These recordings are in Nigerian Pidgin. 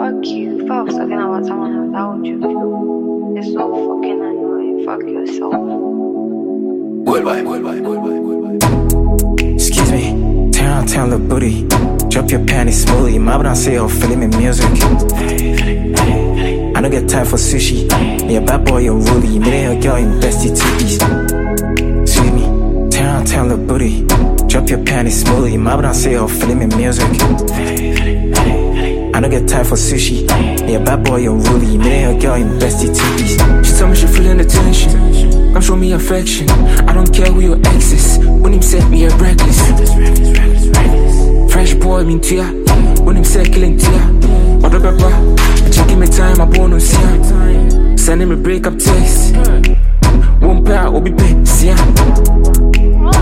Fuck you. If I was talking about someone else, how would you feel? It's so fucking annoying. Fuck yourself. Excuse me, turn the booty. Drop your panties smoothly. My bra say oh, feeling me music. I don't get time for sushi. Me a bad boy, you're ruly. Me and your girl in bestie TVs. Excuse me, turn the booty. Drop your panties smoothly. My bra say oh, feeling me music. I don't get time for sushi. Me a bad boy, you're ruly. Me and your girl in bestie TVs. She tell me she feeling the tension. Come show me affection. I don't care who your ex is. When him set me a reckless. Fresh boy, mean tia. When him set killing tia. Other pepper. Checking me time, I born on Sia. Sending me breakup text. One pair, will be paid, Sia. What?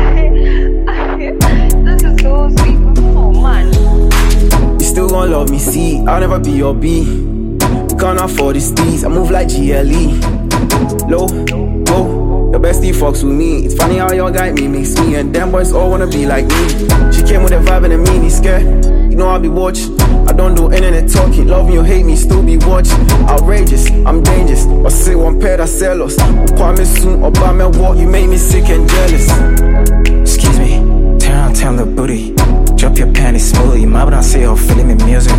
This is so sweet. Oh man. You still gon' love me, see, I'll never be your B. You can't afford these steez, I move like GLE. Low, low, your bestie fucks with me. It's funny how your guy makes me, and them boys all wanna be like me. She came with a vibe and a mini skirt. You know I'll be watching. I don't do internet talking. Love me or hate me, still be watching. Outrageous, I'm dangerous. Or say one pair that sell us. Call me soon or buy me walk. You make me sick and jealous. Excuse me, turn the booty. Drop your panties smoothly. My bra say oh, feeling me music.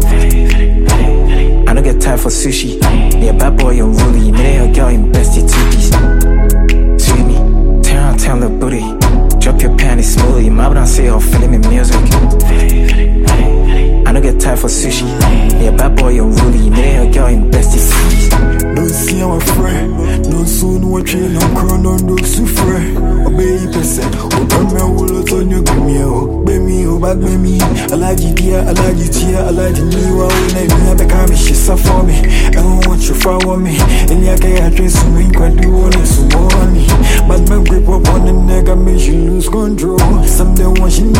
I don't get time for sushi. Me a bad boy, you're ruly. Me and your girl in bestie TVs. Excuse me, turn the booty. Drop your panties smoothly. My bra say oh, feeling me music. I don't get time for sushi. Me a bad boy, you're ruly. Me and your girl in bestie TVs. Don't see I'm a friend. No soon watch it, no crown on those who fret. Obey percent. Open my wallet on your baby. Baby, oh bad baby. I like you dear, I like you tear, I like you new. I will let me have a car, she's so for me. I don't want you for me. And yeah, I dress some ring, quite do all this money. But my grip up on the neck, I make you lose control. Someday when she